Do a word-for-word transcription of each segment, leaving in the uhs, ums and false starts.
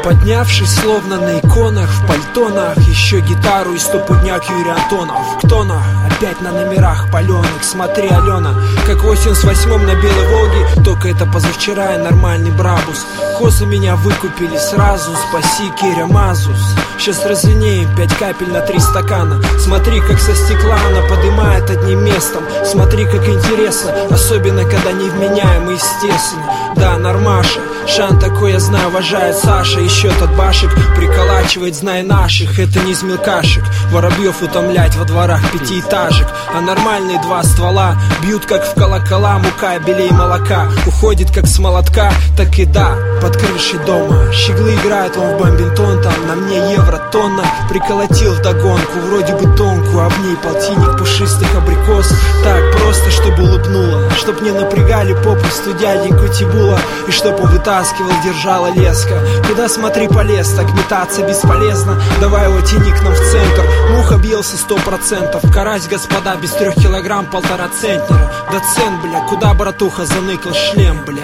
Поднявшись словно на иконах, в пальтонах, еще гитару и стопудняк Юрий Антонов. Кто-то опять на номерах паленых. Смотри, Алена, как восемь с восьмым на Белой Волге, только это позавчера и нормальный брабус. Козы меня выкупили сразу, спаси, Киря Мазус. Сейчас развенеем пять капель на три стакана. Смотри, как со стекла она подымает одним местом. Смотри, как интересно, особенно когда невменяемый, естественно. Да, нормаша, Шан такой, я знаю, уважает Саша. Еще тот башек приколачивает, знай наших. Это не из мелкашек, воробьев утомлять во дворах пятиэтажек. А нормальные два ствола бьют, как в колокола. Мука, белей молока уходит, как с молотка. Так и да, под крышей дома щеглы играют, он в бомбинтон. Там на мне евро тонна. Приколотил вдогонку, вроде бы тонкую, а в ней полтинник пушистых абрикос. Так просто, чтобы улыбнула, чтоб не напрягали попросту дяденьку Тибула. И чтоб он вытаскивал, держала леска. Куда смотри полез, так метаться бесполезно. Давай его тяни к нам в центр. Мух объелся сто процентов. Карась, господа, без трех килограмм полтора центнера. Доцент, бля, куда братуха заныкал шлем, бля.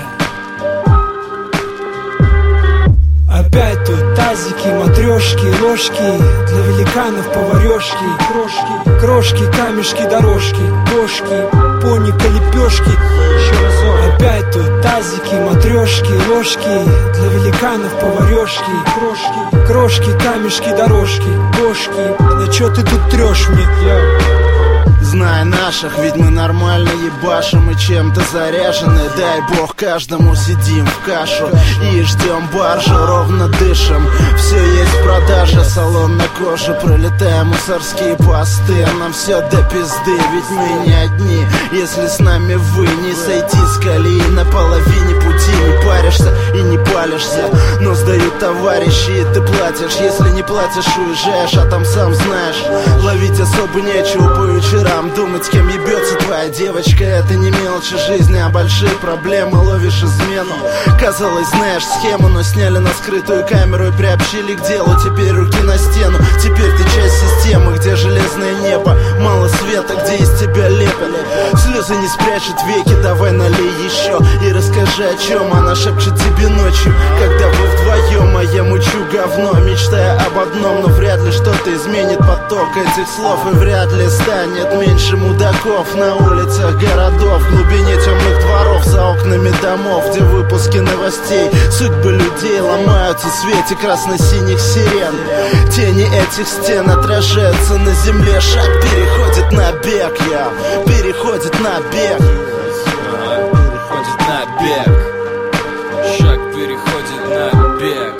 Опять тут тазики, матрешки, ложки, для великанов поварешки, крошки, крошки, камешки, дорожки, кошки, поника, лепешки. Еще разок. Опять тут тазики, матрешки, ложки, для великанов поварешки, крошки, крошки, камешки, дорожки, кошки. Да чё ты тут трёшь мне? Знай наших, ведь мы нормально ебашим и чем-то заряжены. Дай бог каждому, сидим в кашу и ждем баржу, ровно дышим. Все есть в продаже, салон на коже, пролетая мусорские посты. Нам все до пизды, ведь мы не одни. Если с нами вы, не сойти с колеи на половине пути. Не паришься и не палишься, но сдают товарищи, и ты платишь. Если не платишь, уезжаешь, а там сам знаешь, ловить особо нечего по вечерам. Думать, с кем ебется твоя девочка, это не мелочи жизни, а большие проблемы. Ловишь измену, казалось, знаешь схему, но сняли на скрытую камеру и приобщили к делу. Теперь руки на стену, теперь ты часть системы, где железное небо, мало света, где из тебя лепят. Слезы не спрячут веки, давай налей еще и расскажи, о чем она шепчет тебе ночью, когда вы вдвоем, а я мучу говно, мечтая об одном, но вряд ли что-то изменит поток этих слов, и вряд ли станет меньше мудаков на улицах городов, в глубине темных дворов, за окнами домов, где выпуски новостей, судьбы людей ломаются в свете красно-синих сирен. Тени этих стен отражаются на земле, шаг переходит на бег, я переходит на бег, переходит на бег, шаг переходит на бег.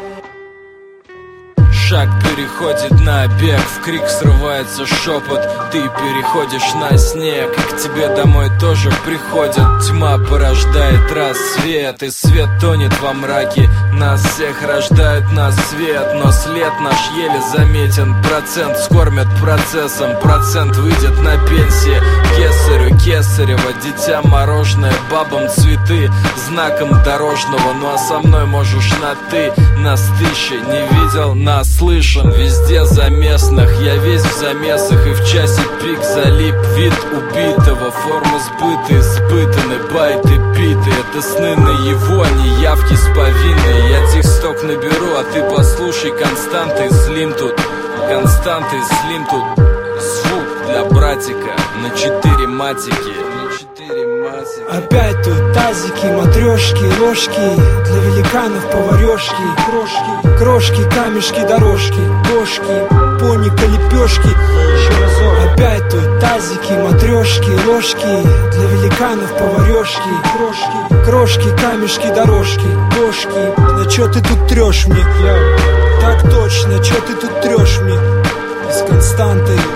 Шаг переходит на бег, в крик срывается шепот. Ты переходишь на снег, и к тебе домой тоже приходят. Тьма порождает рассвет, и свет тонет во мраке. Нас всех рождает на свет, но след наш еле заметен. Процент скормят процессом, процент выйдет на пенсии. Кесарю Кесарева, дитя мороженое, бабам цветы, знаком дорожного. Ну а со мной можешь на ты, нас тысяча, не видел, нас слышен. Везде за местных, я весь в замесах, и в часе пик залип. Вид убитого, формы сбыты, испытаны, байты биты. Это сны наяву, а не явки с повинной. Я тексток наберу, а ты послушай. Константы слим тут, константы слим тут. Звук для братика на четыре матики. Опять тут тазики, матрешки, ложки, для великанов поварешки, крошки, крошки, камешки, дорожки, кошки, поника, лепешки. Еще разок. Опять тут тазики, матрешки, ложки, для великанов поварешки, крошки, крошки, камешки, дорожки, кошки. Да чё ты тут трёшь мне? Так точно, чё ты тут трёшь мне? С Константой.